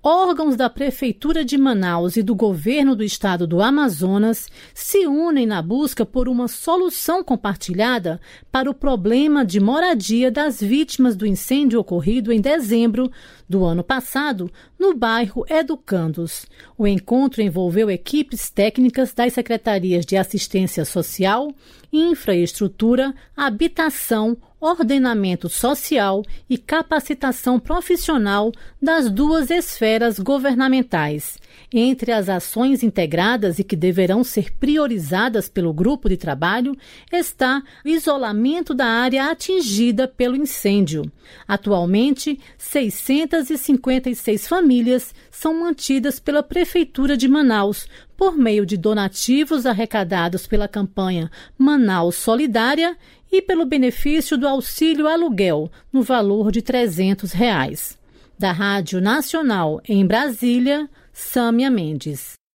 órgãos da Prefeitura de Manaus e do Governo do Estado do Amazonas se unem na busca por uma solução compartilhada para o problema de moradia das vítimas do incêndio ocorrido em dezembro do ano passado no bairro Educandos. O encontro envolveu equipes técnicas das Secretarias de Assistência Social, Infraestrutura, Habitação, Ordenamento Social e Capacitação Profissional das duas esferas governamentais. Entre as ações integradas e que deverão ser priorizadas pelo grupo de trabalho está o isolamento da área atingida pelo incêndio. Atualmente, 656 famílias são mantidas pela Prefeitura de Manaus por meio de donativos arrecadados pela campanha Manaus Solidária e pelo benefício do auxílio aluguel, no valor de R$ 300. Da Rádio Nacional em Brasília, Sâmia Mendes.